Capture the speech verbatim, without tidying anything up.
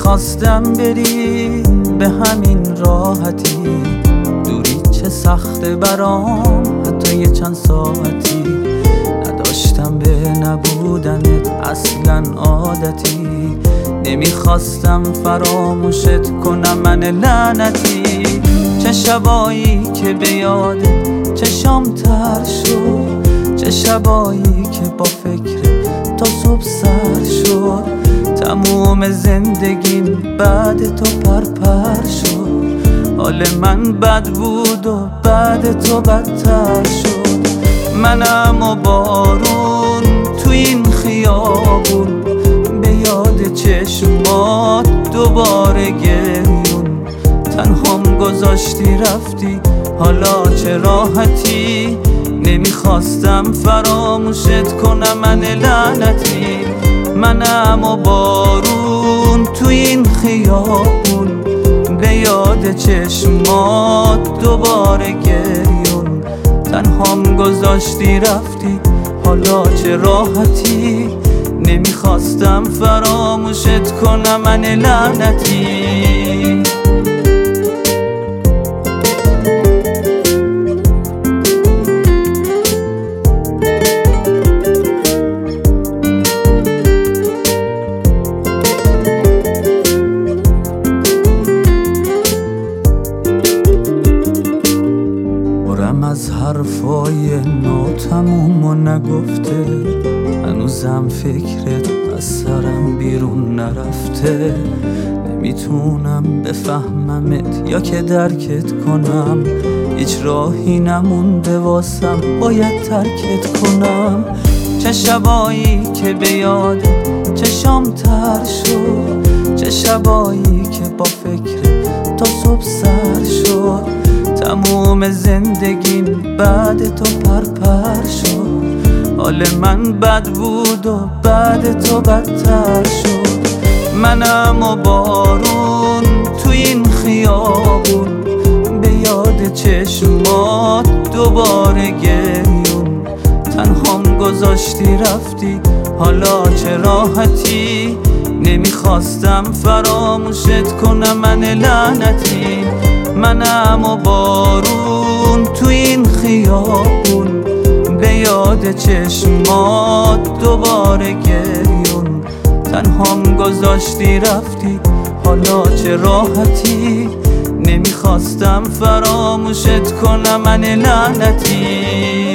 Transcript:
نمیخواستم بری به همین راحتی، دوری چه سخته برام حتی یه چند ساعتی. نداشتم به نبودنت اصلا عادتی، نمیخواستم فراموشت کنم من لعنتی. چه شبایی که به یادت چشام تر شد، چه شبایی که با فکرت تا صبح سر شد. تموم زندگیم بعد تو پرپر شد، حال من بد بود و بعد تو بدتر شد. منم و بارون تو این خیابون، به یاد چشمات دوباره گریون. تنهام گذاشتی رفتی حالا چه راحتی، نمیخواستم فراموشت کنم من لعنتی. منم و بارون تو این خیابون، به یاد چشمات دوباره گریون. تنهام گذاشتی رفتی حالا چه راحتی، نمیخواستم فراموشت کنم من لعنتی. از حرفای ناتموم و نگفته، هنوزم فکرت از سرم بیرون نرفته. نمیتونم بفهممت یا که درکت کنم، هیچ راهی نمونده واسم باید ترکت کنم. چه شبایی که به یادت چشام تر شد، چه شبایی که با فکرت تا صبح سر شد. تموم زندگیم بعد تو پرپر شد، حال من بد بود و بعد تو بدتر شد. منم و بارون تو این خیابون، به یاد چشمات دوباره گریون. تنهام گذاشتی رفتی حالا چه راحتی، نمیخواستم فراموشت کنم من لعنتی. منم و بارون تو این خیابون، به یاد چشمات دوباره گریون. تنهام گذاشتی رفتی حالا چه راحتی، نمیخواستم فراموشت کنم من لعنتی.